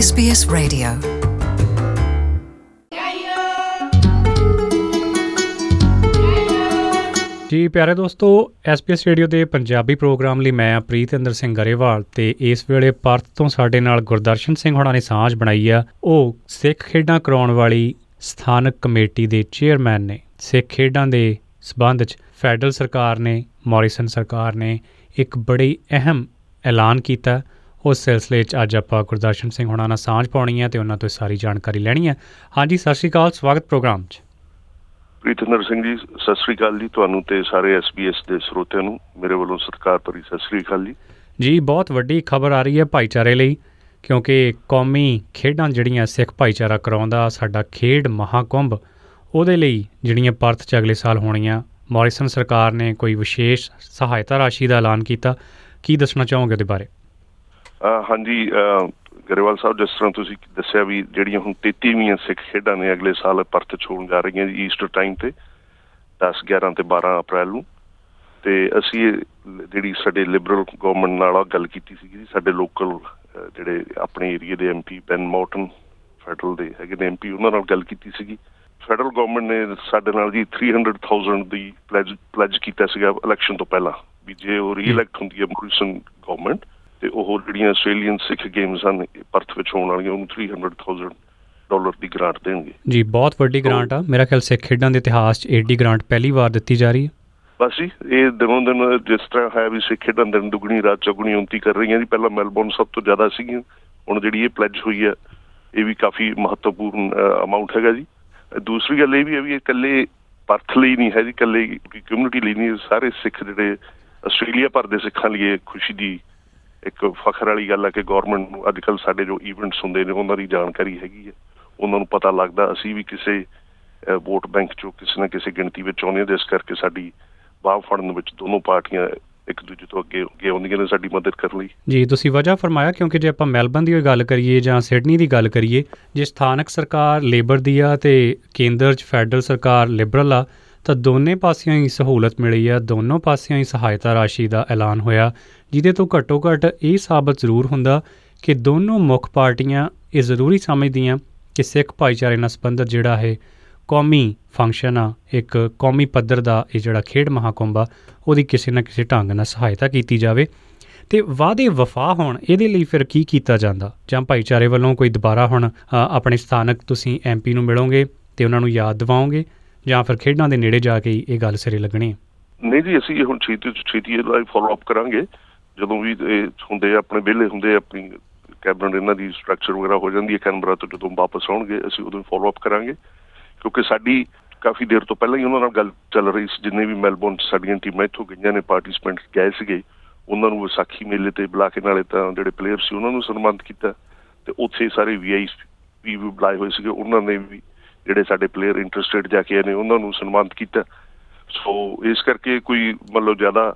SBS Radio। ਜੀ ਪਿਆਰੇ ਦੋਸਤੋ, SBS ਰੇਡੀਓ ਦੇ ਪੰਜਾਬੀ ਪ੍ਰੋਗਰਾਮ ਲਈ ਮੈਂ ਪ੍ਰੀਤਿੰਦਰ ਸਿੰਘ ਗਰੇਵਾਲ ਤੇ ਇਸ ਵੇਲੇ ਪਰਥ ਤੋਂ ਸਾਡੇ ਨਾਲ ਗੁਰਦਰਸ਼ਨ ਸਿੰਘ ਹੋਣਾ ਨੇ ਸਾਂਝ ਬਣਾਈ ਆ। ਉਹ ਸਿੱਖ ਖੇਡਾਂ ਕਰਾਉਣ ਵਾਲੀ ਸਥਾਨਕ ਕਮੇਟੀ ਦੇ ਚੇਅਰਮੈਨ ਨੇ। ਸਿੱਖ ਖੇਡਾਂ ਦੇ ਸਬੰਧ 'ਚ ਫੈਡਰਲ ਸਰਕਾਰ ਨੇ, ਮੌਰਿਸਨ ਸਰਕਾਰ ਨੇ ਇੱਕ ਬੜੀ ਅਹਿਮ ਐਲਾਨ ਕੀਤਾ। ਉਸ ਸਿਲਸਿਲੇ 'ਚ ਅੱਜ ਆਪਾਂ ਗੁਰਦਰਸ਼ਨ ਸਿੰਘ ਹੋਣਾ ਨਾਲ ਸਾਂਝ ਪਾਉਣੀ ਹੈ ਤੇ ਉਹਨਾਂ ਤੋਂ ਸਾਰੀ ਜਾਣਕਾਰੀ ਲੈਣੀ ਹੈ। ਹਾਂਜੀ, ਸਤਿ ਸ਼੍ਰੀ ਅਕਾਲ, ਸਵਾਗਤ ਪ੍ਰੋਗਰਾਮ 'ਚ। ਪ੍ਰੀਤਿੰਦਰ ਸਿੰਘ ਜੀ, ਸਤਿ ਸ੍ਰੀ ਅਕਾਲ ਜੀ। ਤੁਹਾਨੂੰ ਤੇ ਸਾਰੇ SBS ਦੇ ਸਰੋਤਿਆਂ ਨੂੰ ਮੇਰੇ ਵੱਲੋਂ ਸਤਿਕਾਰ ਭਰੀ ਸਤਿ ਸ੍ਰੀ ਅਕਾਲ ਜੀ। ਜੀ, ਬਹੁਤ ਵੱਡੀ ਖਬਰ ਆ ਰਹੀ ਹੈ ਭਾਈਚਾਰੇ ਲਈ, ਕਿਉਂਕਿ ਕੌਮੀ ਖੇਡਾਂ ਜਿਹੜੀਆਂ ਸਿੱਖ ਭਾਈਚਾਰਾ ਕਰਾਉਂਦਾ, ਸਾਡਾ ਖੇਡ ਮਹਾਕੁੰਭ, ਉਹਦੇ ਲਈ ਜਿਹੜੀਆਂ ਪਰਥ 'ਚ ਅਗਲੇ ਸਾਲ ਹੋਣੀਆਂ, ਮੌਰਿਸਨ ਸਰਕਾਰ ਨੇ ਕੋਈ ਵਿਸ਼ੇਸ਼ ਸਹਾਇਤਾ ਰਾਸ਼ੀ ਦਾ ਐਲਾਨ ਕੀਤਾ। ਕੀ ਦੱਸਣਾ ਚਾਹੋਗੇ ਉਹਦੇ ਬਾਰੇ? ਹਾਂਜੀ ਗਰੇਵਾਲ ਸਾਹਿਬ, ਜਿਸ ਤਰ੍ਹਾਂ ਤੁਸੀਂ ਦੱਸਿਆ ਵੀ ਜਿਹੜੀਆਂ ਹੁਣ 33ਵੀਆਂ ਸਿੱਖ ਖੇਡਾਂ ਨੇ ਅਗਲੇ ਸਾਲ ਪਰਥ 'ਚ ਹੋਣ ਜਾ ਰਹੀਆਂ ਜੀ, ਈਸਟਰ ਟਾਈਮ ਤੇ 10, 11 ਤੇ 12 ਅਪ੍ਰੈਲ ਨੂੰ। ਤੇ ਅਸੀਂ ਜਿਹੜੀ ਸਾਡੇ ਲਿਬਰਲ ਗੌਰਮੈਂਟ ਨਾਲ ਗੱਲ ਕੀਤੀ ਸੀਗੀ ਜੀ, ਸਾਡੇ ਲੋਕਲ ਜਿਹੜੇ ਆਪਣੇ ਏਰੀਏ ਦੇ MP ਬੈਨ ਮੋਰਟਨ ਫੈਡਰਲ ਦੇ ਹੈਗੇ ਨੇ MP, ਉਹਨਾਂ ਨਾਲ ਗੱਲ ਕੀਤੀ ਸੀਗੀ। ਫੈਡਰਲ ਗੌਰਮੈਂਟ ਨੇ ਸਾਡੇ ਨਾਲ ਜੀ 300,000 ਦੀ ਪਲੈਜ ਕੀਤਾ ਸੀਗਾ ਇਲੈਕਸ਼ਨ ਤੋਂ ਪਹਿਲਾਂ, ਵੀ ਜੇ ਉਹ ਰੀਇਲੈਕਟ ਹੁੰਦੀ ਹੈ ਮੌਰਿਸਨ ਗੌਰਮੈਂਟ ਤੇ ਉਹ ਜਿਹੜੀਆਂ ਆਸਟ੍ਰੇਲੀਅਨ ਸਿੱਖ ਗੇਮਸ ਹਨ ਪਰਥ ਵਿੱਚ ਹੋਣ ਵਾਲੀਆਂ, ਉਹਨੂੰ $300,000 ਦੀ ਗ੍ਰਾਂਟ ਦੇਣਗੇ ਜੀ। ਬਹੁਤ ਵੱਡੀ ਗ੍ਰਾਂਟ ਆ। ਮੇਰਾ ਖਿਆਲ ਸਿੱਖ ਖੇਡਾਂ ਦੇ ਇਤਿਹਾਸ 'ਚ ਏਡੀ ਗ੍ਰਾਂਟ ਪਹਿਲੀ ਵਾਰ ਦਿੱਤੀ ਜਾ ਰਹੀ ਹੈ। ਬਸ ਜੀ, ਇਹ ਦਿਨੋਂ ਦਿਨ ਜਿਸ ਤਰ੍ਹਾਂ ਹੈ ਵੀ ਸਿੱਖ ਖੇਡਾਂ ਦਿਨ ਦੁਗਣੀ ਰਾਤ ਚੌਗੁਣੀ ਉੱਨਤੀ ਕਰ ਰਹੀਆਂ ਜੀ। ਪਹਿਲਾਂ ਮੈਲਬੌਰਨ ਸਭ ਤੋਂ ਜ਼ਿਆਦਾ ਸੀਗੀਆਂ, ਹੁਣ ਜਿਹੜੀ ਇਹ ਪਲੈਜ ਹੋਈ ਹੈ ਇਹ ਵੀ ਕਾਫੀ ਮਹੱਤਵਪੂਰਨ ਅਮਾਊਂਟ ਹੈਗਾ ਜੀ। ਦੂਸਰੀ ਗੱਲ ਇਹ ਵੀ ਹੈ ਵੀ ਇਹ ਇਕੱਲੇ ਪਰਥ ਲਈ ਨਹੀਂ ਹੈ ਜੀ, ਇਕੱਲੇ ਕਮਿਊਨਿਟੀ ਲਈ ਨਹੀਂ, ਸਾਰੇ ਸਿੱਖ ਜਿਹੜੇ ਆਸਟ੍ਰੇਲੀਆ ਭਰ ਦੇ ਸਿੱਖਾਂ ਲਈ ਇਹ ਖੁਸ਼ੀ ਦੀ ਇੱਕ ਫਖਰ ਵਾਲੀ ਗੱਲ ਹੈ ਕਿ ਗੌਰਮੈਂਟ ਨੂੰ ਅੱਜ ਕੱਲ੍ਹ ਸਾਡੇ ਜੋ ਈਵੈਂਟਸ ਹੁੰਦੇ ਨੇ ਉਹਨਾਂ ਦੀ ਜਾਣਕਾਰੀ ਹੈਗੀ ਹੈ, ਉਹਨਾਂ ਨੂੰ ਪਤਾ ਲੱਗਦਾ। ਅਸੀਂ ਵੀ ਕਿਸੇ ਵੋਟ ਬੈਂਕ 'ਚੋਂ ਕਿਸੇ ਨਾ ਕਿਸੇ ਗਿਣਤੀ ਵਿੱਚ ਆਉਂਦੇ ਹਾਂ, ਜਿਸ ਕਰਕੇ ਸਾਡੀ ਬਾਹ ਫੜਨ ਵਿੱਚ ਦੋਨੋਂ ਪਾਰਟੀਆਂ ਇੱਕ ਦੂਜੇ ਤੋਂ ਅੱਗੇ ਆਉਂਦੀਆਂ ਨੇ ਸਾਡੀ ਮਦਦ ਕਰਨ ਲਈ। ਜੀ, ਤੁਸੀਂ ਵਜ੍ਹਾ ਫਰਮਾਇਆ, ਕਿਉਂਕਿ ਜੇ ਆਪਾਂ ਮੈਲਬਨ ਦੀ ਗੱਲ ਕਰੀਏ ਜਾਂ ਸਿਡਨੀ ਦੀ ਗੱਲ ਕਰੀਏ, ਜੇ ਸਥਾਨਕ ਸਰਕਾਰ ਲੇਬਰ ਦੀ ਆ ਤੇ ਕੇਂਦਰ 'ਚ ਫੈਡਰਲ ਸਰਕਾਰ ਲਿਬਰਲ ਆ, ਤਾਂ ਦੋਨੇ ਪਾਸਿਆਂ ਹੀ ਸਹੂਲਤ ਮਿਲੀ ਆ, ਦੋਨੋਂ ਪਾਸਿਆਂ ਹੀ ਸਹਾਇਤਾ ਰਾਸ਼ੀ ਦਾ ਐਲਾਨ ਹੋਇਆ, ਜਿਹਦੇ ਤੋਂ ਘੱਟੋ ਘੱਟ ਇਹ ਸਾਬਤ ਜ਼ਰੂਰ ਹੁੰਦਾ ਕਿ ਦੋਨੋਂ ਮੁੱਖ ਪਾਰਟੀਆਂ ਇਹ ਜ਼ਰੂਰੀ ਸਮਝਦੀਆਂ ਕਿ ਸਿੱਖ ਭਾਈਚਾਰੇ ਨਾਲ ਸੰਬੰਧਿਤ ਜਿਹੜਾ ਇਹ ਕੌਮੀ ਫੰਕਸ਼ਨ ਆ, ਇੱਕ ਕੌਮੀ ਪੱਧਰ ਦਾ ਇਹ ਜਿਹੜਾ ਖੇਡ ਮਹਾਕੁੰਭ ਆ, ਉਹਦੀ ਕਿਸੇ ਨਾ ਕਿਸੇ ਢੰਗ ਨਾਲ ਸਹਾਇਤਾ ਕੀਤੀ ਜਾਵੇ। ਅਤੇ ਵਾਅਦੇ ਵਫਾ ਹੋਣ, ਇਹਦੇ ਲਈ ਫਿਰ ਕੀ ਕੀਤਾ ਜਾਂਦਾ? ਜਾਂ ਭਾਈਚਾਰੇ ਵੱਲੋਂ ਕੋਈ ਦੁਬਾਰਾ ਹੁਣ ਆਪਣੇ ਸਥਾਨਕ ਤੁਸੀਂ MP ਨੂੰ ਮਿਲੋਗੇ ਅਤੇ ਉਹਨਾਂ ਨੂੰ ਯਾਦ ਦਿਵਾਓਗੇ, ਜਾਂ ਫਿਰ ਖੇਡਾਂ ਦੇ ਨੇੜੇ ਜਾ ਕੇ ਇਹ ਗੱਲ ਸਿਰੇ ਲੱਗਣੀ ਹੈ? ਨਹੀਂ ਜੀ, ਅਸੀਂ ਹੁਣ ਛੇਤੀ ਤੋਂ ਛੇਤੀ ਇਹਦਾ ਫੋਲੋ ਅਪ ਕਰਾਂਗੇ। ਜਦੋਂ ਵੀ ਇਹ ਹੁੰਦੇ ਆਪਣੇ ਵਿਹਲੇ ਹੁੰਦੇ, ਆਪਣੀ ਕੈਬਨਿਟ ਇਹਨਾਂ ਦੀ ਸਟਰਕਚਰ ਵਗੈਰਾ ਹੋ ਜਾਂਦੀ ਹੈ ਕੈਨਬਰਾ ਤੋਂ, ਜਦੋਂ ਵਾਪਸ ਆਉਣਗੇ ਅਸੀਂ ਉਦੋਂ ਫੋਲੋ ਅਪ ਕਰਾਂਗੇ। ਕਿਉਂਕਿ ਸਾਡੀ ਕਾਫੀ ਦੇਰ ਤੋਂ ਪਹਿਲਾਂ ਹੀ ਉਹਨਾਂ ਨਾਲ ਗੱਲ ਚੱਲ ਰਹੀ ਸੀ। ਜਿੰਨੇ ਵੀ ਮੈਲਬੌਰਨ ਸਾਡੀਆਂ ਟੀਮਾਂ ਇੱਥੋਂ ਗਈਆਂ ਨੇ, ਪਾਰਟੀਸਪੈਂਟ ਗਏ ਸੀਗੇ, ਉਹਨਾਂ ਨੂੰ ਵਿਸਾਖੀ ਮੇਲੇ ਤੇ ਬੁਲਾ ਕੇ, ਨਾਲੇ ਤਾਂ ਜਿਹੜੇ ਪਲੇਅਰ ਸੀ ਉਹਨਾਂ ਨੂੰ ਸਨਮਾਨਿਤ ਕੀਤਾ, ਤੇ ਉੱਥੇ ਸਾਰੇ VIP ਵੀ ਬੁਲਾਏ ਹੋਏ ਸੀਗੇ, ਉਹਨਾਂ ਨੇ ਵੀ ਜਿਹੜੇ ਸਾਡੇ ਪਲੇਅਰ ਇੰਟਰਸਟਿਡ ਜਾ ਕੇ ਆਏ ਨੇ ਉਹਨਾਂ ਨੂੰ ਸਨਮਾਨਿਤ ਕੀਤਾ। ਸੋ ਇਸ ਕਰਕੇ ਕੋਈ ਮਤਲਬ ਜ਼ਿਆਦਾ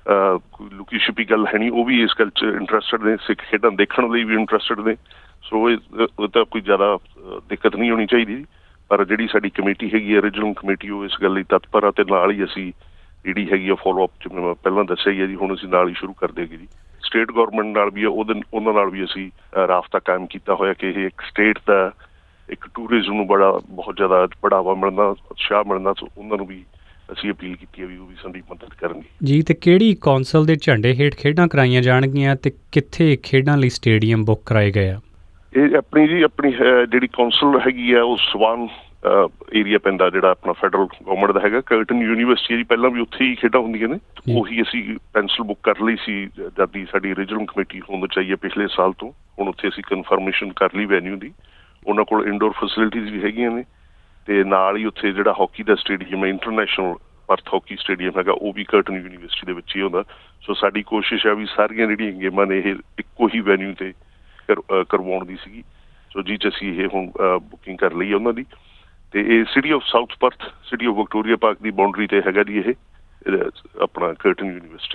ਕੋਈ ਲੁਕੀ ਛਿਪੀ ਗੱਲ ਹੈ ਨਹੀਂ। ਉਹ ਵੀ ਇਸ ਗੱਲ 'ਚ ਇੰਟਰਸਟਿਡ ਨੇ, ਸਿੱਖ ਖੇਡਾਂ ਦੇਖਣ ਲਈ ਵੀ ਇੰਟਰਸਟਿਡ ਨੇ। ਸੋ ਇਹ ਤਾਂ ਕੋਈ ਜ਼ਿਆਦਾ ਦਿੱਕਤ ਨਹੀਂ ਹੋਣੀ ਚਾਹੀਦੀ। ਪਰ ਜਿਹੜੀ ਸਾਡੀ ਕਮੇਟੀ ਹੈਗੀ ਹੈ, ਰੀਜਨਲ ਕਮੇਟੀ, ਉਹ ਇਸ ਗੱਲ ਲਈ ਤਤਪਰ ਆ, ਅਤੇ ਨਾਲ ਹੀ ਅਸੀਂ ਜਿਹੜੀ ਹੈਗੀ ਆ ਫੋਲੋ ਅਪ, ਜਿਵੇਂ ਮੈਂ ਪਹਿਲਾਂ ਦੱਸਿਆ ਹੀ ਹੈ ਜੀ, ਹੁਣ ਅਸੀਂ ਨਾਲ ਹੀ ਸ਼ੁਰੂ ਕਰ ਦੇਗੇ ਜੀ। ਸਟੇਟ ਗੌਰਮੈਂਟ ਨਾਲ ਵੀ ਉਹਨਾਂ ਨਾਲ ਵੀ ਅਸੀਂ ਰਾਬਤਾ ਕਾਇਮ ਕੀਤਾ ਹੋਇਆ ਕਿ ਇਹ ਇੱਕ ਸਟੇਟ ਦਾ ਇੱਕ ਟੂਰਿਜ਼ਮ ਨੂੰ ਬਹੁਤ ਜ਼ਿਆਦਾ ਬੜਾਵਾ ਮਿਲਣਾ, ਉਤਸ਼ਾਹ ਮਿਲਣਾ, ਉਹਨਾਂ ਨੂੰ ਵੀ ਅਸੀਂ ਅਪੀਲ ਕੀਤੀ ਹੈ ਵੀ ਉਹ ਵੀ ਸਾਡੀ ਮਦਦ ਕਰਨਗੇ ਜੀ। ਅਤੇ ਕਿਹੜੀ ਕੌਂਸਲ ਦੇ ਝੰਡੇ ਹੇਠ ਖੇਡਾਂ ਕਰਾਈਆਂ ਜਾਣਗੀਆਂ ਅਤੇ ਕਿੱਥੇ ਖੇਡਾਂ ਲਈ ਸਟੇਡੀਅਮ ਬੁੱਕ ਕਰਾਏ ਗਏ ਆ? ਇਹ ਆਪਣੀ ਜਿਹੜੀ ਕੌਂਸਲ ਹੈਗੀ ਆ, ਉਹ ਸਵਾਨ ਏਰੀਆ ਪੈਂਦਾ, ਜਿਹੜਾ ਆਪਣਾ ਫੈਡਰਲ ਗੌਰਮੈਂਟ ਦਾ ਹੈਗਾ। ਕਰਟਨ ਯੂਨੀਵਰਸਿਟੀ ਜੀ, ਪਹਿਲਾਂ ਵੀ ਉੱਥੇ ਹੀ ਖੇਡਾਂ ਹੁੰਦੀਆਂ ਨੇ, ਉਹੀ ਅਸੀਂ ਪੈਨਸਲ ਬੁੱਕ ਕਰ ਲਈ ਸੀ ਜਦ ਦੀ ਸਾਡੀ ਰੀਜਨਲ ਕਮੇਟੀ ਹੋਣੀ ਚਾਹੀਏ ਪਿਛਲੇ ਸਾਲ ਤੋਂ। ਹੁਣ ਉੱਥੇ ਅਸੀਂ ਕਨਫਰਮੇਸ਼ਨ ਕਰ ਲਈ ਵੈਨਿਊ ਦੀ। ਉਹਨਾਂ ਕੋਲ ਇੰਡੋਰ ਫੈਸਿਲਿਟੀਜ਼ ਵੀ ਹੈਗੀਆਂ ਨੇ, ਤੇ ਨਾਲ ਹੀ ਉੱਥੇ ਜਿਹੜਾ ਹਾਕੀ ਦਾ ਸਟੇਡੀਅਮ ਹੈ, ਇੰਟਰਨੈਸ਼ਨਲ ਪਰਥ ਹਾਕੀ ਸਟੇਡੀਅਮ ਹੈਗਾ, ਉਹ ਵੀ ਕਰਟਨ ਯੂਨੀਵਰਸਿਟੀ ਦੇ ਵਿੱਚ ਹੀ ਹੁੰਦਾ। ਸੋ ਸਾਡੀ ਕੋਸ਼ਿਸ਼ ਹੈ ਵੀ ਸਾਰੀਆਂ ਜਿਹੜੀਆਂ ਗੇਮਾਂ ਨੇ ਇਹ ਇੱਕੋ ਹੀ ਵੈਨਿਊ ਤੇ ਕਰਵਾਉਣ ਦੀ ਸੀਗੀ। ਸੋ ਜੀ 'ਚ ਅਸੀਂ ਇਹ ਹੁਣ ਬੁਕਿੰਗ ਕਰ ਲਈ ਹੈ ਉਹਨਾਂ ਦੀ। ਤੇ ਇਹ city of South Perth, city of Victoria Park ਦੀ ਬਾਉਂਡਰੀ ਤੇ ਹੈਗਾ ਜੀ ਇਹ ਆਪਣਾ ਕਰਟਨ ਯੂਨੀਵਰਸਿਟੀ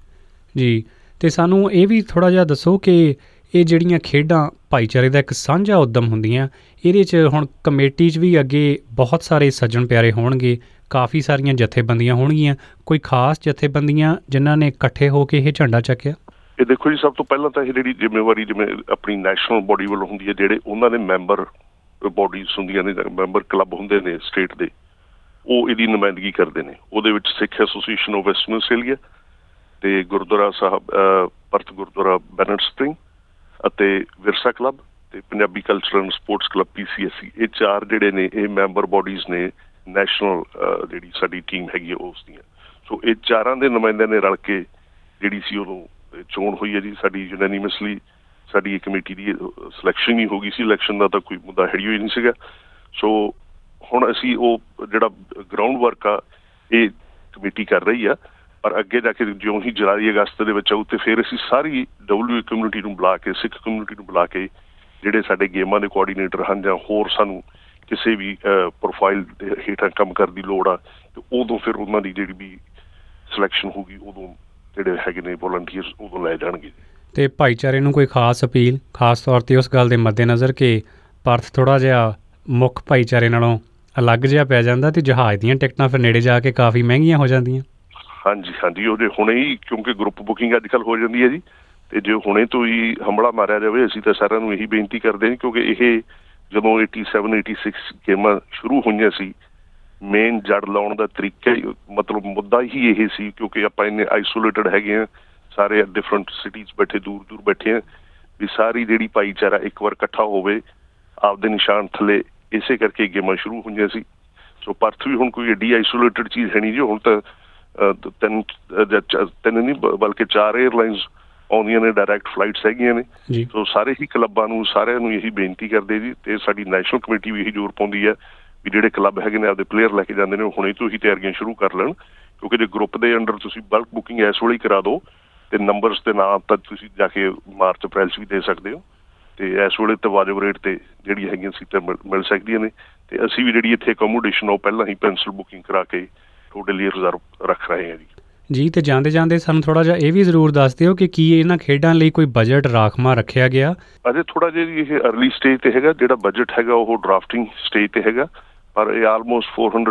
ਜੀ। ਤੇ ਸਾਨੂੰ ਇਹ ਵੀ ਥੋੜ੍ਹਾ ਜਿਹਾ ਦੱਸੋ ਕਿ ਇਹ ਜਿਹੜੀਆਂ ਖੇਡਾਂ ਭਾਈਚਾਰੇ ਦਾ ਇੱਕ ਸਾਂਝਾ ਉੱਦਮ ਹੁੰਦੀਆਂ, ਇਹਦੇ 'ਚ ਹੁਣ ਕਮੇਟੀ 'ਚ ਵੀ ਅੱਗੇ ਬਹੁਤ ਸਾਰੇ ਸੱਜਣ ਪਿਆਰੇ ਹੋਣਗੇ, ਕਾਫੀ ਸਾਰੀਆਂ ਜਥੇਬੰਦੀਆਂ ਹੋਣਗੀਆਂ, ਕੋਈ ਖਾਸ ਜਥੇਬੰਦੀਆਂ ਜਿਨ੍ਹਾਂ ਨੇ ਇਕੱਠੇ ਹੋ ਕੇ ਇਹ ਝੰਡਾ ਚੱਕਿਆ? ਇਹ ਦੇਖੋ ਜੀ, ਸਭ ਤੋਂ ਪਹਿਲਾਂ ਤਾਂ ਇਹ ਜਿਹੜੀ ਜ਼ਿੰਮੇਵਾਰੀ ਜਿਵੇਂ ਆਪਣੀ ਨੈਸ਼ਨਲ ਬੋਡੀ ਵੱਲੋਂ ਹੁੰਦੀ ਹੈ, ਜਿਹੜੇ ਉਹਨਾਂ ਦੇ ਮੈਂਬਰ ਬੋਡੀਜ਼ ਹੁੰਦੀਆਂ ਨੇ, ਮੈਂਬਰ ਕਲੱਬ ਹੁੰਦੇ ਨੇ ਸਟੇਟ ਦੇ, ਉਹ ਇਹਦੀ ਨੁਮਾਇੰਦਗੀ ਕਰਦੇ ਨੇ। ਉਹਦੇ ਵਿੱਚ Sikh association of Western Australia ਅਤੇ Gurdwara Sahib Perth Gurdwara Bennett spring ਅਤੇ ਵਿਰਸਾ ਕਲੱਬ ਅਤੇ Punjabi cultural and sports club PCSC, ਇਹ 4 ਜਿਹੜੇ ਨੇ ਇਹ ਮੈਂਬਰ ਬੋਡੀਜ਼ ਨੇ ਨੈਸ਼ਨਲ ਜਿਹੜੀ ਸਾਡੀ ਟੀਮ ਹੈਗੀ ਹੈ ਉਸ ਦੀਆਂ। ਸੋ ਇਹ 4 ਦੇ ਨੁਮਾਇੰਦਿਆਂ ਨੇ ਰਲ ਕੇ ਜਿਹੜੀ ਸੀ ਉਦੋਂ ਚੋਣ ਹੋਈ ਹੈ ਜੀ ਸਾਡੀ ਯੂਨੈਨੀਮਸਲੀ। ਸਾਡੀ ਇਹ ਕਮੇਟੀ ਦੀ ਸਿਲੈਕਸ਼ਨ ਹੀ ਹੋ ਗਈ ਸੀ, ਇਲੈਕਸ਼ਨ ਦਾ ਤਾਂ ਕੋਈ ਮੁੱਦਾ ਹੈ ਹੀ ਨਹੀਂ ਸੀਗਾ। ਸੋ ਹੁਣ ਅਸੀਂ ਉਹ ਜਿਹੜਾ ਗਰਾਊਂਡ ਵਰਕ ਆ ਇਹ ਕਮੇਟੀ ਕਰ ਰਹੀ ਆ, ਪਰ ਅੱਗੇ ਜਾ ਕੇ ਜਿਉਂ ਹੀ ਜੁਲਾਈ ਅਗਸਤ ਦੇ ਵਿੱਚ ਆਊ ਤੇ ਫਿਰ ਅਸੀਂ ਸਾਰੀ WA ਕਮਿਊਨਿਟੀ ਨੂੰ ਬੁਲਾ ਕੇ, ਸਿੱਖ ਕਮਿਊਨਿਟੀ ਨੂੰ ਬੁਲਾ ਕੇ, ਜਿਹੜੇ ਸਾਡੇ ਗੇਮਾਂ ਦੇ ਕੋਆਰਡੀਨੇਟਰ ਹਨ ਜਾਂ ਹੋਰ ਸਾਨੂੰ ਕਿਸੇ ਵੀ ਪ੍ਰੋਫਾਈਲ ਦੇ ਹੇਠਾਂ ਕੰਮ ਕਰਨ ਦੀ ਲੋੜ ਆ, ਤੇ ਉਦੋਂ ਫਿਰ ਉਹਨਾਂ ਦੀ ਜਿਹੜੀ ਵੀ ਸਿਲੈਕਸ਼ਨ ਹੋਊਗੀ ਉਦੋਂ ਜਿਹੜੇ ਹੈਗੇ ਨੇ ਵੋਲੰਟੀਅਰਸ ਉਦੋਂ ਲੈ ਜਾਣਗੇ। ਅਤੇ ਭਾਈਚਾਰੇ ਨੂੰ ਕੋਈ ਖਾਸ ਅਪੀਲ, ਖਾਸ ਤੌਰ 'ਤੇ ਉਸ ਗੱਲ ਦੇ ਮੱਦੇਨਜ਼ਰ ਕਿ ਪਰਥ ਥੋੜ੍ਹਾ ਜਿਹਾ ਮੁੱਖ ਭਾਈਚਾਰੇ ਨਾਲੋਂ ਅਲੱਗ ਜਿਹਾ ਪੈ ਜਾਂਦਾ ਅਤੇ ਜਹਾਜ਼ ਦੀਆਂ ਟਿਕਟਾਂ ਫਿਰ ਨੇੜੇ ਜਾ ਕੇ ਕਾਫੀ ਮਹਿੰਗੀਆਂ ਹੋ ਜਾਂਦੀਆਂ। ਹਾਂਜੀ, ਉਹਦੇ ਹੁਣੇ ਹੀ ਕਿਉਂਕਿ ਗਰੁੱਪ ਬੁਕਿੰਗ ਅੱਜ ਕੱਲ੍ਹ ਹੋ ਜਾਂਦੀ ਹੈ ਜੀ, ਅਤੇ ਜੇ ਹੁਣੇ ਤੋਂ ਹੀ ਹੰਭਲਾ ਮਾਰਿਆ ਜਾਵੇ, ਅਸੀਂ ਤਾਂ ਸਾਰਿਆਂ ਨੂੰ ਇਹੀ ਬੇਨਤੀ ਕਰਦੇ ਹਾਂ ਕਿਉਂਕਿ ਇਹ ਜਦੋਂ 87, 86 ਗੇਮਾਂ ਸ਼ੁਰੂ ਹੋਈਆਂ ਸੀ, ਮੇਨ ਜੜ ਲਾਉਣ ਦਾ ਤਰੀਕਾ ਹੀ ਮਤਲਬ ਮੁੱਦਾ ਹੀ ਇਹ ਸੀ ਕਿਉਂਕਿ ਆਪਾਂ ਇੰਨੇ ਆਈਸੋਲੇਟਡ ਹੈਗੇ ਹਾਂ, ਸਾਰੇ ਡਿਫਰੈਂਟ ਸਿਟੀਜ਼ ਬੈਠੇ, ਦੂਰ ਬੈਠੇ ਹਾਂ, ਵੀ ਸਾਰੀ ਜਿਹੜੀ ਭਾਈਚਾਰਾ ਇੱਕ ਵਾਰ ਇਕੱਠਾ ਹੋਵੇ ਆਪਦੇ ਨਿਸ਼ਾਨ ਥੱਲੇ, ਇਸੇ ਕਰਕੇ ਗੇਮਾਂ ਸ਼ੁਰੂ ਹੋਈਆਂ ਸੀ। ਸੋ ਪਰਥ ਵੀ ਹੁਣ ਕੋਈ ਐਡੀ ਆਈਸੋਲੇਟਡ ਚੀਜ਼ ਹੈ ਨਹੀਂ ਜੀ, ਹੁਣ ਤਾਂ ਤਿੰਨ ਨਹੀਂ ਬਲਕਿ 4 ਏਅਰਲਾਈਨਸ ਆਉਂਦੀਆਂ ਨੇ, ਡਾਇਰੈਕਟ ਫਲਾਈਟਸ ਹੈਗੀਆਂ ਨੇ। ਸੋ ਸਾਰੇ ਹੀ ਕਲੱਬਾਂ ਨੂੰ ਸਾਰਿਆਂ ਨੂੰ ਇਹੀ ਬੇਨਤੀ ਕਰਦੇ ਜੀ, ਅਤੇ ਸਾਡੀ ਨੈਸ਼ਨਲ ਕਮੇਟੀ ਵੀ ਇਹੀ ਜ਼ੋਰ ਪਾਉਂਦੀ ਹੈ ਵੀ ਜਿਹੜੇ ਕਲੱਬ ਹੈਗੇ ਨੇ ਆਪਦੇ ਪਲੇਅਰ ਲੈ ਕੇ ਜਾਂਦੇ ਨੇ, ਉਹ ਹੁਣੇ ਤੋਂ ਹੀ ਤਿਆਰੀਆਂ ਸ਼ੁਰੂ ਕਰ ਲੈਣ ਕਿਉਂਕਿ ਜੇ ਗਰੁੱਪ ਦੇ ਅੰਡਰ ਤੁਸੀਂ ਬਲਕ ਬੁਕਿੰਗ ਇਸ ਵੇਲੇ ਹੀ ਕਰਾ ਦਿਓ ਅਤੇ ਨੰਬਰਸ ਦੇ ਨਾਂ ਤਾਂ ਤੁਸੀਂ ਜਾ ਕੇ ਮਾਰਚ ਅਪ੍ਰੈਲ 'ਚ ਵੀ ਦੇ ਸਕਦੇ ਹੋ, ਅਤੇ ਇਸ ਵੇਲੇ ਤਾਂ ਵਾਜਬ ਰੇਟ 'ਤੇ ਜਿਹੜੀਆਂ ਹੈਗੀਆਂ ਸੀਟਾਂ ਮਿਲ ਸਕਦੀਆਂ ਨੇ। ਅਤੇ ਅਸੀਂ ਵੀ ਜਿਹੜੀ ਇੱਥੇ ਅਕੋਮੋਡੇਸ਼ਨ ਉਹ ਪਹਿਲਾਂ ਹੀ ਪੈਨਸਲ ਬੁਕਿੰਗ ਕਰਾ ਕੇ ਤੁਹਾਡੇ ਲਈ ਰਿਜ਼ਰਵ ਰੱਖ ਰਹੇ ਹਾਂ ਜੀ। ਅਤੇ ਜਾਂਦੇ ਸਾਨੂੰ ਥੋੜ੍ਹਾ ਜਿਹਾ ਇਹ ਵੀ ਜ਼ਰੂਰ ਦੱਸ ਦਿਓ ਕਿ ਕੀ ਇਹਨਾਂ ਖੇਡਾਂ ਲਈ ਕੋਈ ਬਜਟ ਰਾਖਵਾਂ ਰੱਖਿਆ ਗਿਆ? ਅਜੇ ਥੋੜ੍ਹਾ ਜਿਹਾ ਜੀ ਇਹ ਅਰਲੀ ਸਟੇਜ 'ਤੇ ਹੈਗਾ, ਜਿਹੜਾ ਬਜਟ ਹੈਗਾ ਉਹ ਡਰਾਫਟਿੰਗ ਸਟੇਜ 'ਤੇ ਹੈਗਾ, ਪਰ ਇਹ ਆਲਮੋਸਟ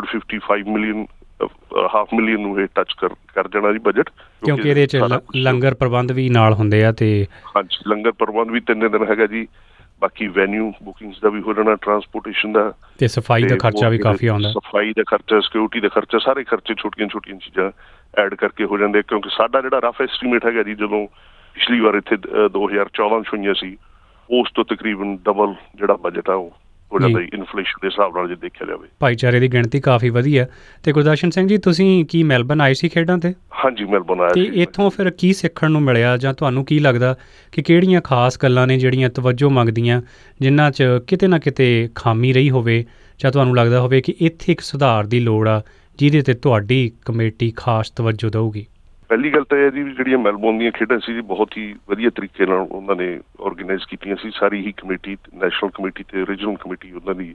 455 ਮਿਲੀਅਨ, $500,000 ਨੂੰ ਇਹ ਟੱਚ ਕਰ ਜਾਣਾ ਜੀ ਬਜਟ, ਕਿਉਂਕਿ ਇਹਦੇ 'ਚ ਲੰਗਰ ਪ੍ਰਬੰਧ ਵੀ ਨਾਲ ਹੁੰਦੇ ਆ। ਅਤੇ ਹਾਂਜੀ, ਲੰਗਰ ਪ੍ਰਬੰਧ ਵੀ 3 ਦਿਨ ਹੈਗਾ ਜੀ, ਬਾਕੀ ਵੈਨਿਊ ਬੁਕਿੰਗਸ ਦਾ ਵੀ ਹੋ ਜਾਣਾ, ਟਰਾਂਸਪੋਰਟੇਸ਼ਨ ਦਾ, ਅਤੇ ਸਫਾਈ ਦਾ ਖਰਚਾ ਵੀ ਕਾਫੀ ਆਉਂਦਾ, ਸਫਾਈ ਦਾ ਖਰਚਾ, ਸਿਕਿਉਰਿਟੀ ਦਾ ਖਰਚਾ, ਸਾਰੇ ਖਰਚੇ ਛੋਟੀਆਂ ਚੀਜ਼ਾਂ ਐਡ ਕਰਕੇ ਹੋ ਜਾਂਦੇ। ਕਿਉਂਕਿ ਸਾਡਾ ਜਿਹੜਾ ਰਫ ਐਸਟੀਮੇਟ ਹੈਗਾ ਜੀ, ਜਦੋਂ ਪਿਛਲੀ ਵਾਰ ਇੱਥੇ 2014 'ਚ ਹੋਈਆਂ ਸੀ, ਉਸ ਤੋਂ ਤਕਰੀਬਨ ਡਬਲ ਜਿਹੜਾ ਬਜਟ ਆ ਉਹ ਹੋ ਜਾਂਦਾ ਜੀ ਇਨਫਲੇਸ਼ਨ ਦੇ ਹਿਸਾਬ ਨਾਲ ਜੇ ਦੇਖਿਆ ਜਾਵੇ। ਭਾਈਚਾਰੇ ਦੀ ਗਿਣਤੀ ਕਾਫੀ ਵਧੀਆ। ਅਤੇ ਗੁਰਦਰਸ਼ਨ ਸਿੰਘ ਜੀ, ਤੁਸੀਂ ਕੀ ਮੈਲਬਨ ਆਏ ਸੀ ਖੇਡਾਂ 'ਤੇ? ਹਾਂਜੀ, ਮੈਲਬਨ ਆਇਆ ਸੀ। ਅਤੇ ਇੱਥੋਂ ਫਿਰ ਕੀ ਸਿੱਖਣ ਨੂੰ ਮਿਲਿਆ, ਜਾਂ ਤੁਹਾਨੂੰ ਕੀ ਲੱਗਦਾ ਕਿ ਕਿਹੜੀਆਂ ਖਾਸ ਗੱਲਾਂ ਨੇ ਜਿਹੜੀਆਂ ਤਵੱਜੋ ਮੰਗਦੀਆਂ, ਜਿਨ੍ਹਾਂ 'ਚ ਕਿਤੇ ਨਾ ਕਿਤੇ ਖਾਮੀ ਰਹੀ ਹੋਵੇ, ਜਾਂ ਤੁਹਾਨੂੰ ਲੱਗਦਾ ਹੋਵੇ ਕਿ ਇੱਥੇ ਇੱਕ ਸੁਧਾਰ ਦੀ ਲੋੜ ਆ ਜਿਹਦੇ 'ਤੇ ਤੁਹਾਡੀ ਕਮੇਟੀ ਖਾਸ ਤਵੱਜੋ ਦੇਊਗੀ? ਪਹਿਲੀ ਗੱਲ ਤਾਂ ਇਹ ਜੀ, ਜਿਹੜੀਆਂ ਮੈਲਬੌਰਨ ਦੀਆਂ ਖੇਡਾਂ ਸੀ ਜੀ, ਬਹੁਤ ਹੀ ਵਧੀਆ ਤਰੀਕੇ ਨਾਲ ਉਹਨਾਂ ਨੇ ਔਰਗੇਨਾਈਜ਼ ਕੀਤੀਆਂ ਸੀ। ਸਾਰੀ ਹੀ ਕਮੇਟੀ, ਨੈਸ਼ਨਲ ਕਮੇਟੀ ਅਤੇ ਰੀਜਨਲ ਕਮੇਟੀ ਉਹਨਾਂ ਦੀ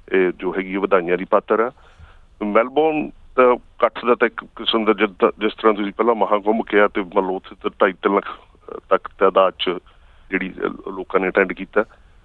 ਜੋ ਹੈਗੀ ਹੈ ਵਧਾਈਆਂ ਦੀ ਪਾਤਰ ਆ। ਮੈਲਬੌਰਨ ਦਾ ਇਕੱਠ ਦਾ ਤਾਂ ਇੱਕ ਕਿਸਮ ਦਾ ਜਿਸ ਤਰ੍ਹਾਂ ਤੁਸੀਂ ਪਹਿਲਾਂ ਮਹਾਂਕੁੰਭ ਕਿਹਾ, ਅਤੇ ਮਤਲਬ ਉੱਥੇ ਤਾਂ 2.5-3 ਲੱਖ ਤੱਕ ਤਾਦਾਦ 'ਚ ਜਿਹੜੀ ਲੋਕਾਂ ਨੇ ਅਟੈਂਡ ਕੀਤਾ।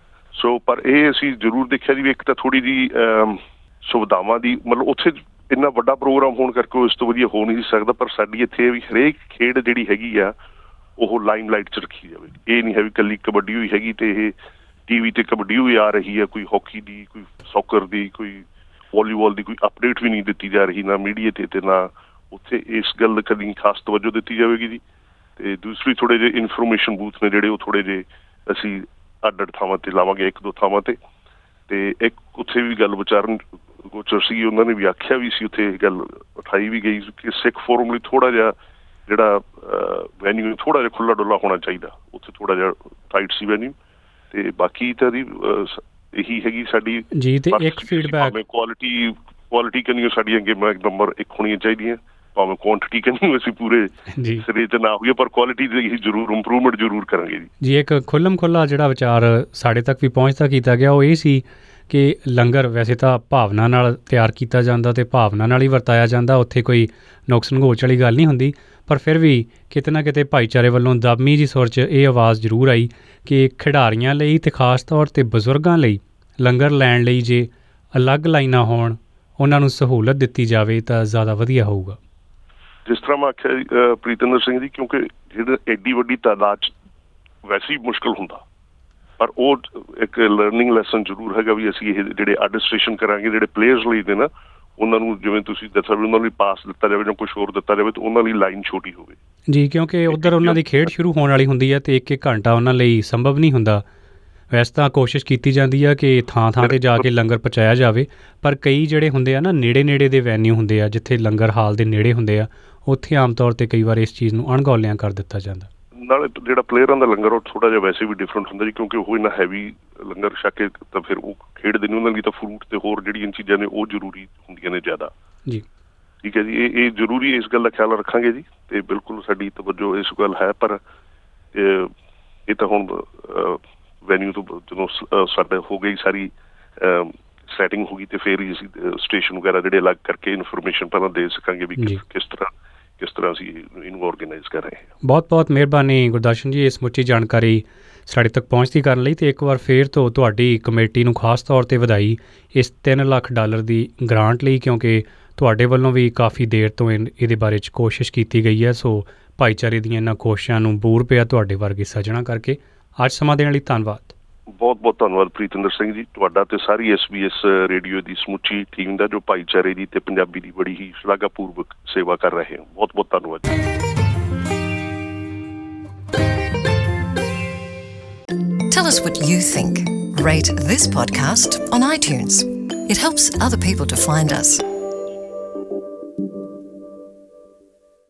ਸੋ ਪਰ ਇਹ ਅਸੀਂ ਜ਼ਰੂਰ ਦੇਖਿਆ ਜੀ ਵੀ ਇੱਕ ਤਾਂ ਥੋੜ੍ਹੀ ਜਿਹੀ ਸੁਵਿਧਾਵਾਂ ਦੀ, ਮਤਲਬ ਉੱਥੇ ਇੰਨਾ ਵੱਡਾ ਪ੍ਰੋਗਰਾਮ ਹੋਣ ਕਰਕੇ ਉਹ ਇਸ ਤੋਂ ਵਧੀਆ ਹੋ ਨਹੀਂ ਸਕਦਾ, ਪਰ ਸਾਡੀ ਇੱਥੇ ਵੀ ਹਰੇਕ ਖੇਡ ਜਿਹੜੀ ਹੈਗੀ ਆ ਉਹ ਲਾਈਮ ਲਾਈਟ 'ਚ ਰੱਖੀ ਜਾਵੇ। ਇਹ ਨਹੀਂ ਹੈ ਵੀ ਇਕੱਲੀ ਕਬੱਡੀ ਹੋਈ ਹੈਗੀ ਅਤੇ ਇਹ TV 'ਤੇ ਕਬੱਡੀ ਹੋਈ ਆ ਰਹੀ ਹੈ, ਕੋਈ ਹਾਕੀ ਦੀ, ਕੋਈ ਸੌਕਰ ਦੀ, ਕੋਈ ਵਾਲੀਬਾਲ ਦੀ ਕੋਈ ਅਪਡੇਟ ਵੀ ਨਹੀਂ ਦਿੱਤੀ ਜਾ ਰਹੀ, ਨਾ ਮੀਡੀਆ 'ਤੇ ਅਤੇ ਨਾ ਉੱਥੇ ਇਸ ਗੱਲ ਕਦੀ ਖਾਸ ਤਵੱਜੋ ਦਿੱਤੀ ਜਾਵੇਗੀ ਜੀ। ਅਤੇ ਦੂਸਰੀ ਥੋੜ੍ਹੇ ਜਿਹੇ ਇਨਫੋਰਮੇਸ਼ਨ ਬੂਥ ਨੇ ਜਿਹੜੇ ਉਹ ਥੋੜ੍ਹੇ ਜਿਹੇ ਅਸੀਂ ਅੱਡ ਥਾਵਾਂ 'ਤੇ ਲਾਵਾਂਗੇ, 1-2 ਥਾਵਾਂ 'ਤੇ। ਅਤੇ ਇੱਕ ਉੱਥੇ ਵੀ ਗੱਲ ਵਿਚਾਰਨ ਗੋਚਰ ਸੀ, ਉਹਨਾਂ ਨੇ ਵੀ ਆਖਿਆ ਵੀ ਸੀ, ਉੱਥੇ ਇਹ ਗੱਲ ਉਠਾਈ ਵੀ ਗਈ ਕਿ ਸਿੱਖ ਫੋਰਮ ਲਈ ਥੋੜ੍ਹਾ ਜਿਹਾ ਜਿਹੜਾ ਵੈਨਿਊ ਥੋੜ੍ਹਾ ਜਿਹਾ ਖੁੱਲ੍ਹਾ ਡੁੱਲਾ ਹੋਣਾ ਚਾਹੀਦਾ, ਉੱਥੇ ਥੋੜ੍ਹਾ ਜਿਹਾ ਟਾਈਟ ਸੀ ਵੈਨਿਊ। ਅਤੇ ਬਾਕੀ ਤਾਂ ਦੀ ਇਹੀ ਹੈਗੀ ਸਾਡੀ ਜੀ। ਅਤੇ ਇੱਕ ਫੀਡਬੈਕ, ਕੁਆਲਿਟੀ ਕਨੀਓ ਸਾਡੀਆਂ ਗੇਮਾਂ ਨੰਬਰ 1 ਹੋਣੀਆਂ ਚਾਹੀਦੀਆਂ, ਭਾਵੇਂ ਕੁਆਂਟਿਟੀ ਕਨੀਓ ਅਸੀਂ ਪੂਰੇ ਸਿਰੇ 'ਤੇ ਨਾ ਹੋਈਏ, ਪਰ ਕੁਆਲਿਟੀ ਦੀ ਅਸੀਂ ਜ਼ਰੂਰ ਇੰਪਰੂਵਮੈਂਟ ਜ਼ਰੂਰ ਕਰਾਂਗੇ ਜੀ। ਇੱਕ ਖੁੱਲ੍ਹਾ ਜਿਹੜਾ ਵਿਚਾਰ ਸਾਡੇ ਤੱਕ ਵੀ ਪਹੁੰਚਦਾ ਕੀਤਾ ਗਿਆ ਉਹ ਇਹ ਸੀ ਕਿ ਲੰਗਰ ਵੈਸੇ ਤਾਂ ਭਾਵਨਾ ਨਾਲ ਤਿਆਰ ਕੀਤਾ ਜਾਂਦਾ ਅਤੇ ਭਾਵਨਾ ਨਾਲ ਹੀ ਵਰਤਾਇਆ ਜਾਂਦਾ, ਉੱਥੇ ਕੋਈ ਨੁਕਸ ਨਗੋਚ ਵਾਲੀ ਗੱਲ ਨਹੀਂ ਹੁੰਦੀ, ਪਰ ਫਿਰ ਵੀ ਕਿਤੇ ਨਾ ਕਿਤੇ ਭਾਈਚਾਰੇ ਵੱਲੋਂ ਦਾਮੀ ਜੀ ਸੁਰ 'ਚ ਇਹ ਆਵਾਜ਼ ਜ਼ਰੂਰ ਆਈ ਕਿ ਖਿਡਾਰੀਆਂ ਲਈ ਅਤੇ ਖਾਸ ਤੌਰ 'ਤੇ ਬਜ਼ੁਰਗਾਂ ਲਈ ਲੰਗਰ ਲੈਣ ਲਈ ਜੇ ਅਲੱਗ ਲਾਈਨਾਂ ਹੋਣ, ਉਹਨਾਂ ਨੂੰ ਸਹੂਲਤ ਦਿੱਤੀ ਜਾਵੇ ਤਾਂ ਜ਼ਿਆਦਾ ਵਧੀਆ ਹੋਊਗਾ। ਜਿਸ ਤਰ੍ਹਾਂ ਮੈਂ ਆਖਿਆ ਪ੍ਰੀਤਿੰਦਰ ਸਿੰਘ ਜੀ, ਕਿਉਂਕਿ ਜਿਹੜਾ ਐਡੀ ਵੱਡੀ ਤਾਦਾਦ 'ਚ ਵੈਸੇ ਹੀ ਮੁਸ਼ਕਿਲ ਹੁੰਦਾ, ਪਰ ਉਹ ਇੱਕ ਲਰਨਿੰਗ ਲੈਸਨ ਜ਼ਰੂਰ ਹੈਗਾ ਵੀ ਅਸੀਂ ਇਹ ਜਿਹੜੇ ਅੱਡ ਸਟੇਸ਼ਨ ਕਰਾਂਗੇ ਜਿਹੜੇ ਪਲੇਅਰਸ ਲਈ ਨੇ ਨਾ, ਉਹਨਾਂ ਨੂੰ ਜਿਵੇਂ ਤੁਸੀਂ ਦੱਸਿਆ ਵੀ ਉਹਨਾਂ ਲਈ ਪਾਸ ਦਿੱਤਾ ਜਾਵੇ ਜਾਂ ਕੁਛ ਹੋਰ ਦਿੱਤਾ ਜਾਵੇ ਤਾਂ ਉਹਨਾਂ ਲਈ ਲਾਈਨ ਛੋਟੀ ਹੋਵੇ ਜੀ, ਕਿਉਂਕਿ ਉੱਧਰ ਉਹਨਾਂ ਦੀ ਖੇਡ ਸ਼ੁਰੂ ਹੋਣ ਵਾਲੀ ਹੁੰਦੀ ਹੈ ਅਤੇ ਇੱਕ ਘੰਟਾ ਉਹਨਾਂ ਲਈ ਸੰਭਵ ਨਹੀਂ ਹੁੰਦਾ। ਵੈਸੇ ਤਾਂ ਕੋਸ਼ਿਸ਼ ਕੀਤੀ ਜਾਂਦੀ ਆ ਕਿ ਥਾਂ ਥਾਂ 'ਤੇ ਜਾ ਕੇ ਲੰਗਰ ਪਹੁੰਚਾਇਆ ਜਾਵੇ, ਪਰ ਕਈ ਜਿਹੜੇ ਹੁੰਦੇ ਆ ਨਾ ਨੇੜੇ ਦੇ ਵੈਨਿਊ ਹੁੰਦੇ ਆ ਜਿੱਥੇ ਲੰਗਰ ਹਾਲ ਦੇ ਨੇੜੇ ਹੁੰਦੇ ਆ, ਉੱਥੇ ਆਮ ਤੌਰ 'ਤੇ ਕਈ ਵਾਰ ਇਸ ਚੀਜ਼ ਨੂੰ ਅਣਗੌਲਿਆਂ ਕਰ ਦਿੱਤਾ ਜਾਂਦਾ। ਨਾਲੇ ਜਿਹੜਾ ਪਲੇਅਰਾਂ ਦਾ ਲੰਗਰ ਉਹ ਥੋੜ੍ਹਾ ਜਿਹਾ ਵੈਸੇ ਵੀ ਡਿਫਰੈਂਟ ਹੁੰਦਾ ਜੀ, ਕਿਉਂਕਿ ਉਹ ਇੰਨਾ ਹੈਵੀ ਲੰਗਰ ਛਕ ਕੇ ਤਾਂ ਫਿਰ ਉਹ ਖੇਡਦੇ ਨੇ, ਉਹਨਾਂ ਲਈ ਤਾਂ ਫਰੂਟ ਅਤੇ ਹੋਰ ਜਿਹੜੀਆਂ ਚੀਜ਼ਾਂ ਨੇ ਉਹ ਜ਼ਰੂਰੀ ਹੁੰਦੀਆਂ ਨੇ ਜ਼ਿਆਦਾ ਜੀ। ਠੀਕ ਹੈ ਜੀ, ਇਹ ਜ਼ਰੂਰੀ ਇਸ ਗੱਲ ਦਾ ਖਿਆਲ ਰੱਖਾਂਗੇ ਜੀ, ਅਤੇ ਬਿਲਕੁਲ ਸਾਡੀ ਤਵੱਜੋ ਇਸ ਗੱਲ ਹੈ। ਪਰ ਇਹ ਤਾਂ ਹੁਣ ਵੈਨਿਊ ਤੋਂ ਜਦੋਂ ਸਾਡਾ ਹੋ ਗਈ ਸਾਰੀ ਸੈਟਿੰਗ ਹੋ ਗਈ ਅਤੇ ਫਿਰ ਹੀ ਅਸੀਂ ਸਟੇਸ਼ਨ ਵਗੈਰਾ ਜਿਹੜੇ ਅਲੱਗ ਕਰਕੇ ਇਨਫੋਰਮੇਸ਼ਨ ਪਹਿਲਾਂ ਦੇ ਸਕਾਂਗੇ ਵੀ ਕਿਸ ਤਰ੍ਹਾਂ ਅਸੀਂ ਇਹਨੂੰ ਔਰਗੇਨਾਈਜ਼ ਕਰ ਰਹੇ ਹਾਂ। ਬਹੁਤ ਬਹੁਤ ਮਿਹਰਬਾਨੀ ਗੁਰਦਰਸ਼ਨ ਜੀ, ਇਹ ਸਮੁੱਚੀ ਜਾਣਕਾਰੀ ਸਾਡੇ ਤੱਕ ਪਹੁੰਚਦੀ ਕਰਨ ਲਈ, ਅਤੇ ਇੱਕ ਵਾਰ ਫਿਰ ਤੋਂ ਤੁਹਾਡੀ ਕਮੇਟੀ ਨੂੰ ਖਾਸ ਤੌਰ 'ਤੇ ਵਧਾਈ ਇਸ $3 ਲੱਖ ਦੀ ਗ੍ਰਾਂਟ ਲਈ, ਕਿਉਂਕਿ ਤੁਹਾਡੇ ਵੱਲੋਂ ਵੀ ਕਾਫੀ ਦੇਰ ਤੋਂ ਇਹਦੇ ਬਾਰੇ 'ਚ ਕੋਸ਼ਿਸ਼ ਕੀਤੀ ਗਈ ਹੈ। ਸੋ ਭਾਈਚਾਰੇ ਦੀਆਂ ਇਹਨਾਂ ਕੋਸ਼ਿਸ਼ਾਂ ਨੂੰ ਬੂਰ ਪਿਆ ਤੁਹਾਡੇ ਵਰਗੇ ਸੱਜਣਾ ਕਰਕੇ। ਅੱਜ ਸਮਾਂ ਦੇਣ ਲਈ ਧੰਨਵਾਦ। ਬਹੁਤ ਬਹੁਤ ਧੰਨਵਾਦ ਪ੍ਰੀਤਿੰਦਰ ਸਿੰਘ ਜੀ, ਤੁਹਾਡਾ ਤੇ ਸਾਰੀ SBS ਰੇਡੀਓ ਦੀ ਸਮੁੱਚੀ ਟੀਮ ਦਾ, ਜੋ ਭਾਈਚਾਰੇ ਦੀ ਤੇ ਪੰਜਾਬੀ ਦੀ ਬੜੀ ਹੀ ਸ਼ਲਾਘਾਪੂਰਵਕ ਸੇਵਾ ਕਰ ਰਹੇ ਹੋ। ਬਹੁਤ ਬਹੁਤ ਧੰਨਵਾਦ ਜੀ। Tell us what you think. Rate this podcast on iTunes. It helps other people to find us.